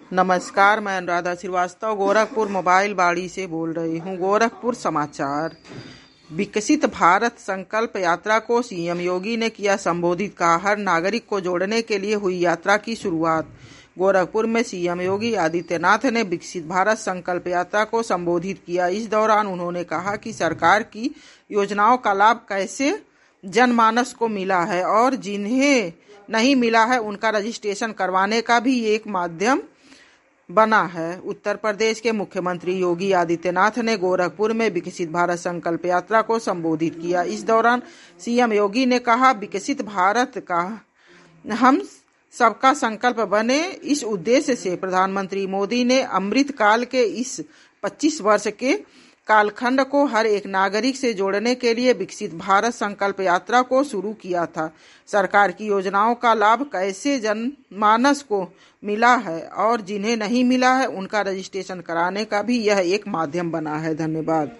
नमस्कार, मैं अनुराधा श्रीवास्तव गोरखपुर मोबाइल बाड़ी से बोल रही हूँ। गोरखपुर समाचार। विकसित भारत संकल्प यात्रा को सीएम योगी ने किया संबोधित। कहा, हर नागरिक को जोड़ने के लिए हुई यात्रा की शुरुआत। गोरखपुर में सीएम योगी आदित्यनाथ ने विकसित भारत संकल्प यात्रा को संबोधित किया। इस दौरान उन्होंने कहा कि सरकार की योजनाओं का लाभ कैसे जनमानस को मिला है और जिन्हें नहीं मिला है उनका रजिस्ट्रेशन करवाने का भी एक माध्यम बना है। उत्तर प्रदेश के मुख्यमंत्री योगी आदित्यनाथ ने गोरखपुर में विकसित भारत संकल्प यात्रा को संबोधित किया। इस दौरान सीएम योगी ने कहा, विकसित भारत का हम सबका संकल्प बने, इस उद्देश्य से प्रधानमंत्री मोदी ने अमृत काल के इस 25 वर्ष के कालखंड को हर एक नागरिक से जोड़ने के लिए विकसित भारत संकल्प यात्रा को शुरू किया था। सरकार की योजनाओं का लाभ कैसे जनमानस को मिला है और जिन्हें नहीं मिला है उनका रजिस्ट्रेशन कराने का भी यह एक माध्यम बना है। धन्यवाद।